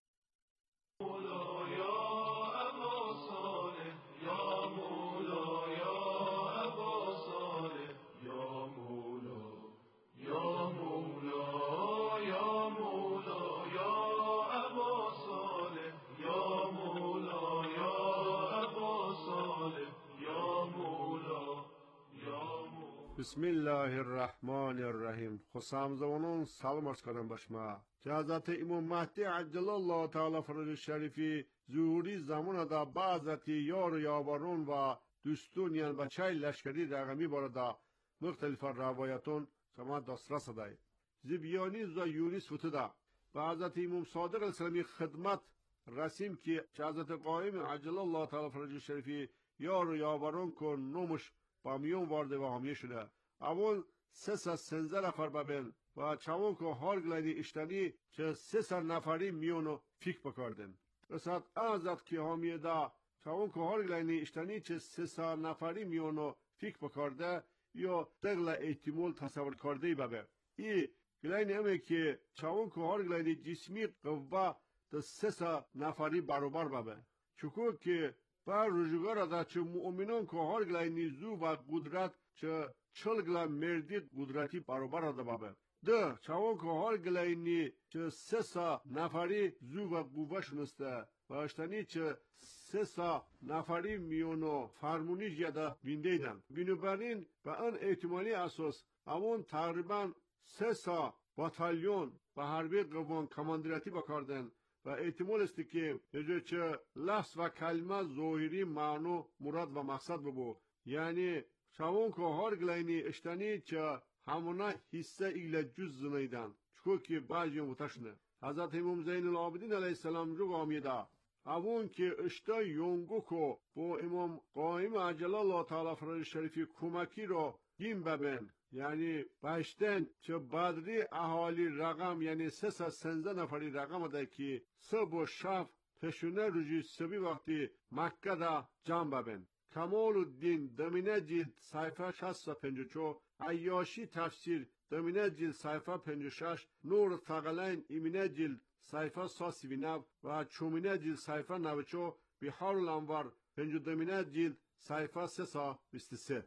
بسم الله الرحمن الرحیم. خسام زبانون سلام عرض کردم بشما که حضرت امام مهدی عجل الله تعالی فرج شریفی ظهوری زمان دا بعضتی یار و یاورون و دوستونیان بچه لشکری رقمی بارده مختلف روایتون شما دسترس دهید. زبیانی و یونیس فتده و حضرت امام صادق الاسلامی خدمت رسیم که حضرت قائم عجل الله تعالی فرج شریفی یار و یاورون کن نومش با میون وارده و همیه شده. اول سه سه سنزه نفر ببین و چون که هر گلینی اشتنی که سه سه نفری میونو فیک بکردن. رسد ازد که همیه دا چون که هر گلینی اشتنی که سه سه نفری میونو فیک بکرده یا دقل احتمال تصور کرده ببه. ای گلینی همه که چون که هر گلینی جسمی قوه ده سه سه نفری برابر ببه. چکو که بر روزگار دا چه مؤمنان که هر گلینی زو و قدرت چه چل گلا مردی قدرتی برابر دا بابه. ده چون که هر گلینی چه سه سا نفری زو و قوه شنسته و اشتنی چه سه سا نفری میونو فرمونی جیده بیندیدن. بینوبرین به آن احتمالی اساس همون تقریبا سه سا باتالیون و حربی قوان کماندیراتی بکردن و احتمال است که اجازه چه لفظ و کلمه ظاهری معنی مراد و مقصد ببو. یعنی چون که هر گلینی اشتنی چه همونا حصه ایل جز زنیدن چکو که بعضی متشنه. حضرت امام زین العابدین علیه السلام رو آمیده اون که اشتا یونگو که با امام قائم عجل الله تعالی فرج شریفی کمکی رو گیم ببین یعنی باشتن چه بدری اهالی رقم یعنی سه سه سنزه نفری رقم ده که سه و شف پشونه روزی سبی وقتی مکه ده جمع ببین. کمال الدین دمینه جلد صحفه شصت و پنج و چو عیاشی تفسیر دمینه جلد صحفه پنج و شش نور ثقلین ایمینه جلد صحفه سی سی و نو و چومینه جلد صحفه نود و چو بحار الانوار پنج و دمینه جلد صحفه سه سا بیست و سه.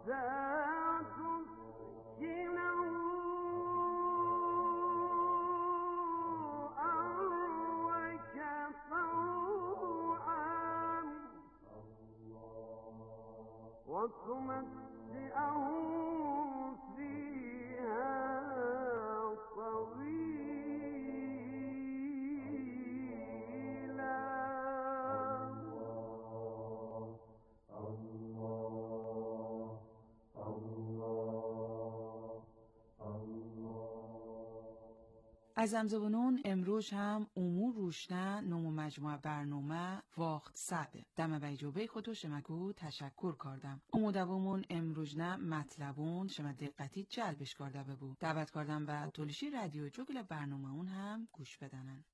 از امزبونون امروز هم امور روشنه نمو مجموعه برنامه وقت سبه دم بیجوبه خودو شمکو تشکر کردم امودومون امروز نه مطلبون شما دقتی جلبش کرده ببو دعوت کردم و تولشی رادیو جوگل برنامه اون هم گوش بدنن.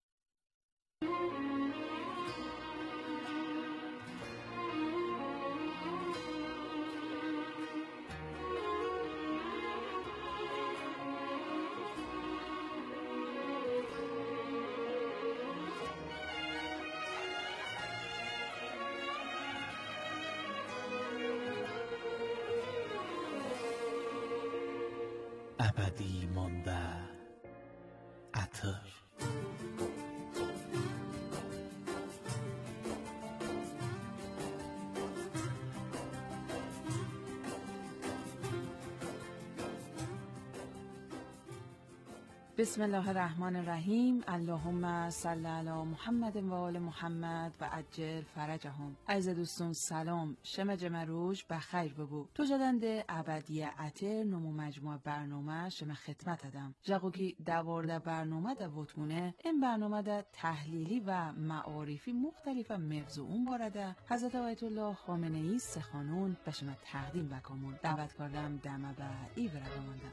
ابدی مانده عطر بسم الله الرحمن الرحیم. اللهم صل علی محمد و آل محمد و عجل فرجهم. عزیز دوستان سلام، شما جمروج بخیر ببو. تو جدنده ابدی عطر نمو مجموعه برنامه شما خدمت ادم. جاگو که دوارده برنامه دا وطمونه این برنامه دا تحلیلی و معارفی مختلف موضوعون بارده حضرت آیت الله خامنه ای سخانون به شما تقدیم بکمون. دعوت کردم دمه به ایوره بماندم.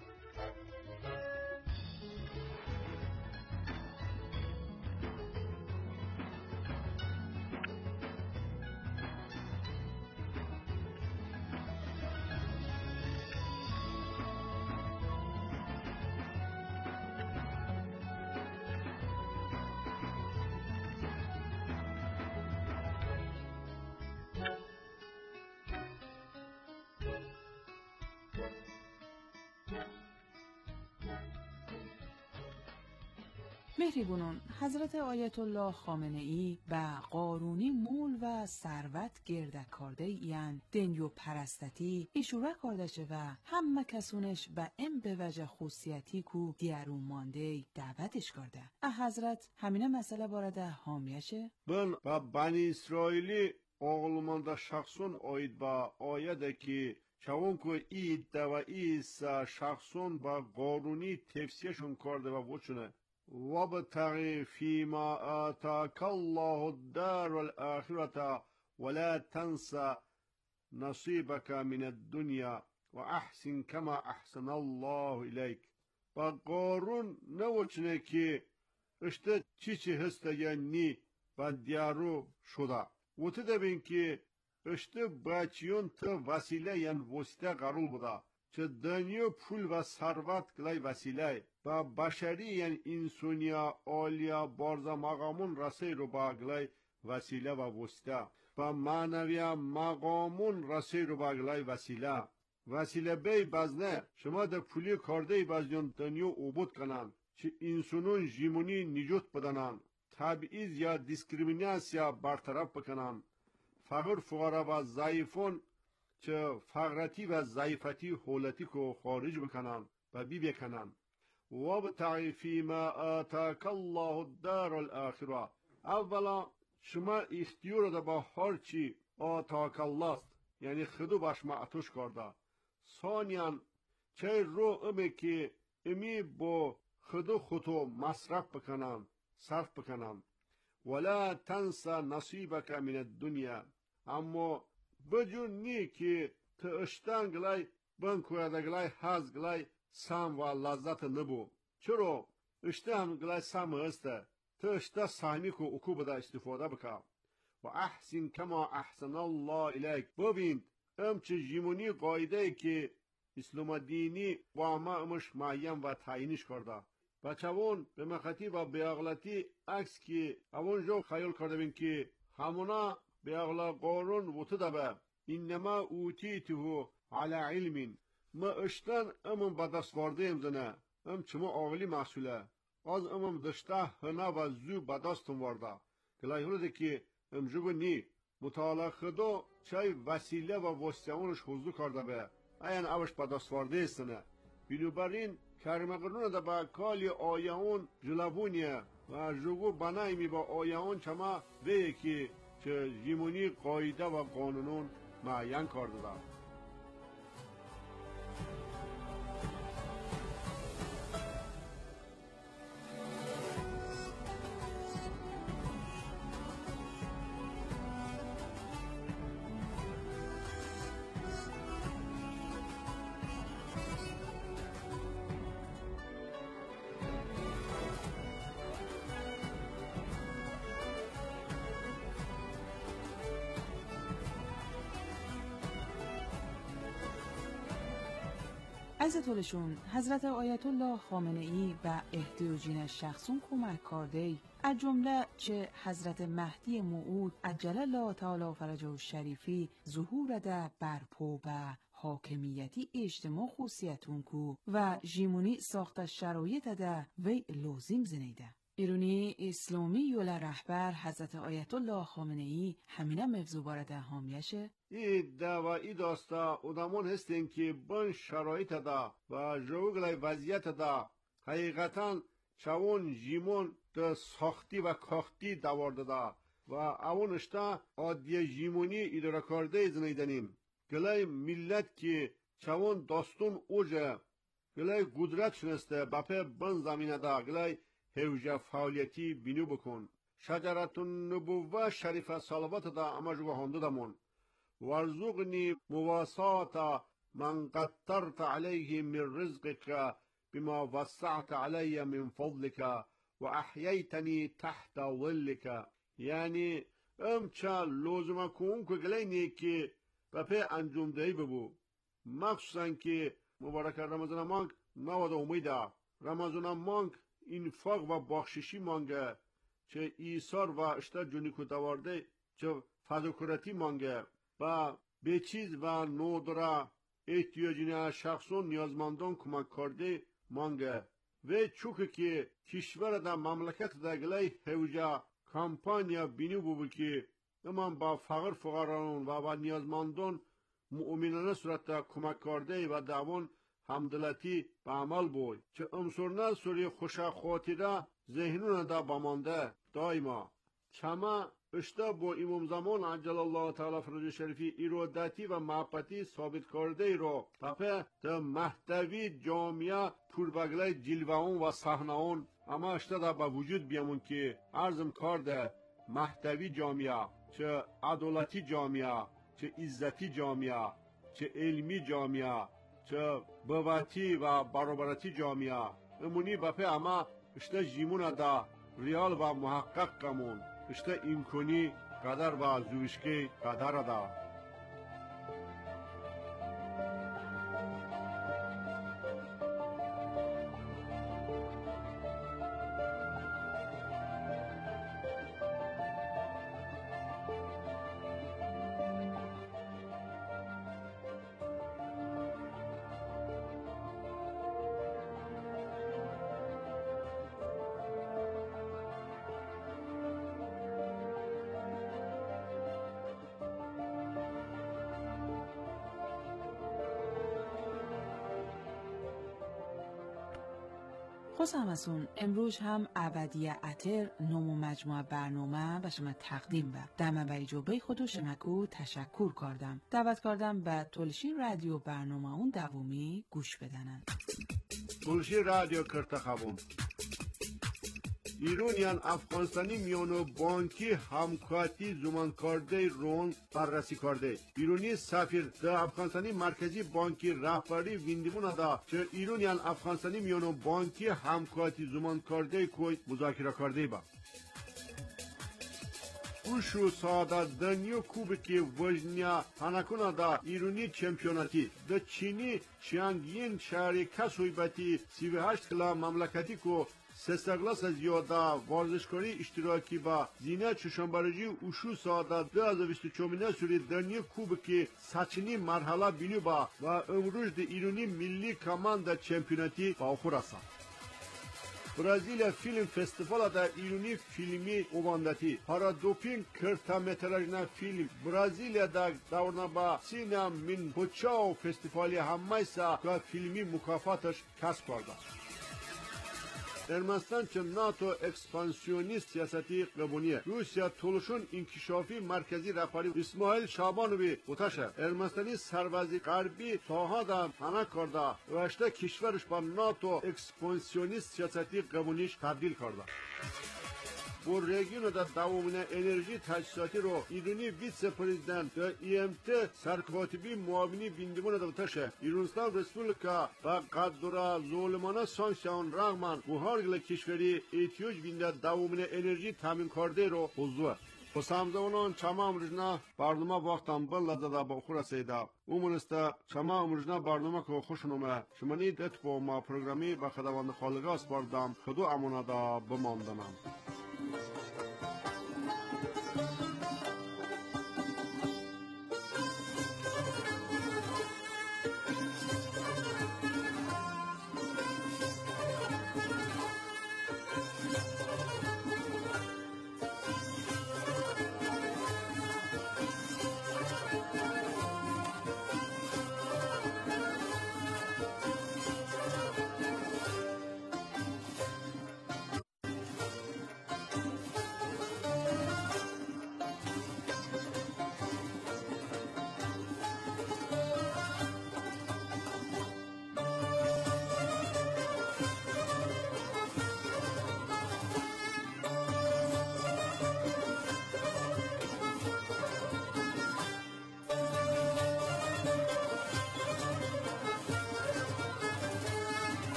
مهربونون، حضرت آیت الله خامنه ای به قارونی مول و ثروت گرده کرده این دنیو پرستتی اشوره کرده شه و همه کسونش به این به وجه خصوصیتی کو دیرون مانده دعوتش کرده. اه حضرت همینه مسئله بارده حامیشه؟ Ben ve Bani İsrail'i oğlumanda şahsun oid ba ayede ki çavun ku idde ve İsa şahsun ba qaruni tefsiyeshun karde ve voçune وابتغ فيما آتاك الله الدار الآخرة ولا تنسى نصيبك من الدنيا وأحسن كما أحسن الله إليك. با قارون نوچنه که اشته چی چی هستگنی و دیارو شده و ته دبین که اشته بچیون تا وسیله ین وسیله قرول بوده چه دنیا پول و ثروت گلای وسیله و بشری یعنی انسانیا آلیا بارزا مقامون رسی رو با گلای وسیله و وسیله و معنوی مقامون رسی رو با گلای وسیله وسیله بی بزنه شما در پولی کارده بازیون دنیا عبود کنن چه انسانون جیمونی نجات بدنن تبعیض یا دیسکریمیناسیا برطرف بکنن فقر فقرا و ضعیفون چه فقرتی و ضعیفتی حولتی کو خارج بکنن و بی بکنن وابتغ فيما آتاك الله الدار الآخرة. اولا شما اختیار ده با هر چی آتاک الله است یعنی خدو باش معطوش کرده. ثانیاً چه رو امی که امی با خدو خودو مصرف بکنن صرف بکنن ولا تنسى نصیبک من الدنیا اما بجون نی که تا اشتن گلای بن کویده گلای حز گلای سام و لذت نبو چرا اشته هم گلای سام هسته تا اشته سامی کو اکو بده استفاده بکا و احسن کما احسن الله الیک. ببین ام چه جیمونی قایده ای که اسلام دینی و همه امش معیم و تعیینش کرده بچه‌ون به مخاطی و بیاغلطی عکس که اون جو خیال کرده بین که همونا بیاغلا قارون وطه دبه اینما اوتیته علی علم ما اشتن امم بدستوارده امزنه ام چما آغلی محصوله از امم دشته هنه و زو بدستم وارده کلای هلده که ام جبو نی مطالعه خدا چای وسیله و واسطه‌اونش حضور کرده به این اوش بدستوارده استنه بنابراین کرمقرون ده با کالی آیهون جلبونیه و جوگو بنایمی با آیهون چما به که چه جیمونی قایده و قانونون معین کرده ده عزتولشون حضرت آیت الله خامنه ای و اهدیوجین شخصون کمک کرده از جمله چه حضرت مهدی موعود عجل الله تعالی فرجه الشریفی ظهور ده برپو به حاکمیتی اجتماع خوصیتون کو و جیمونی ساخت شرایط ده وی لازم زنیده ایرانی اسلامی یول رهبر حضرت آیت الله خامنه ای همینه مفضو بارده حامیشه؟ ای دا و ای داستا ادامون هستین که بن شرایط دا و جوگلای وضعیت دا حقیقتا چون جیمون دا ساختی و کاختی دوارده دا و اونشتا عادی جیمونی اداره کرده زنیدنیم گلای ملت که چون داستون اوجه گلای قدرت شنسته بپه بن زمینه دا گلای هوجه فعالیتی بینو بکن شجرت النبوه شریف صلوات دا اما جو هنده دمون وارزقنی مواسات من قطرت علیه من رزقك بما وسعت علی من فضلك و احییتنی تحت ظلك یعنی امچه لازمه کن که گلینی که بپه انجام دهی ببو مخصوصا که مبارک رمضان مانگ نواد امیده رمضان مانگ انفاق و بخششی مانگه چه ایثار و اشتر جونی که دوارده چه فضاکرتی مانگه و به چیز و نودره احتیاجین شخصون نیازمندان کمک کرده مانگه و چوکه که کشور در مملکت در گلای هوجه کمپانیا بینی بوبو که امان با فقر فقران و با نیازمندان مؤمنانه صورت کمک کرده و دوان همدلتی به عمل بود چه امسورنه سوری خوشه خاطره ذهنون دا بمانده دایما چما اشتا با امام زمان عجل الله تعالی فرج شریفی ارادتی و محبتی ثابت کرده رو پپه دا محتوی جامعه پوربگله جلوهون و صحنهون اما اشتا دا با وجود بیامون که عرضم کرده محتوی جامعه چه عدالتی جامعه چه عزتی جامعه چه علمی جامعه چه بواتی و برابرتی جامعه امونی بپه اما اشتا جیمون دا ریال و محقق کمون اشتا امکانی قدر و زوشکی قدر دا خوش همسون امروز هم ابدی اتر نمو مجموعه برنامه به شما تقدیم به دم به اجابه خودو شمکو تشکر کردم دعوت کردم به تلشی رادیو برنامه اون دومی گوش بدنن تلشی رادیو کرتخبون ایرانیان افغانستانی میانو بانکی همکاتی زمان کرده رون بررسی کرده ایرانی سفیر در افغانستانی مرکزی بانکی رهبری ویندیمون دا چه ایرانیان افغانستانی میانو بانکی همکاتی زمان کرده کوی مذاکره کرده با اوشو ساده دنیو کوبکی وجنیا هنکونا دا ایرانی چمپیوناتی دا چینی چیانگین شهری کسویبتی سی و هشت کلا مملکتی کو سه ساغلاس از یادا ورزشکاری اشتراکی با زینه چشنبرجی اوشو ساده دو هزار و بیست و چهار سوری دنیا کوبکی سچنی مرحله بینو با و امروز د ایرانی ملی کماندا چمپیوناتی با خوراسان برازیلیا فیلم فستیوال دا ایرانی فیلمی اووانداتی پارا دوپینگ کرتامتراژنا فیلم برازیلیا دا دورنا با سینم من پوچاو فستیوالی همایسا که فیلمی مکافاتش کسب کرده Ermənistan üçün NATO ekspansiyonist siyasəti qəbuniyə. Rusiya Tuluşun inkişafi mərkəzi rəhbəri İsmail Şabanovi Utaşev Ermənistani sərvəzi qərbi sahada anakarda və işte kişveriş ba NATO ekspansiyonist siyasəti qəbuniş təbdil karda. Bu regionda davamına enerji təchizatı ro İrani vitse-prezident ve İ M T sərkatibi muavini bindimona da taşı. İranistan Respublika ve qaddura zulmana sanksiyon rağmen bu hargla kişveri ihtiyaç binde davamına enerji təmin karde ro huzdu. Bu samzavunan çama amrıcına barnuma vaxtan bıllada da bu xurasayda. Umunista çama amrıcına barnuma ko xoşunume. Şimani det bu ma programi ba xadavandı xalıqa asbardam. Xudu amuna da bımandanam. Thank you.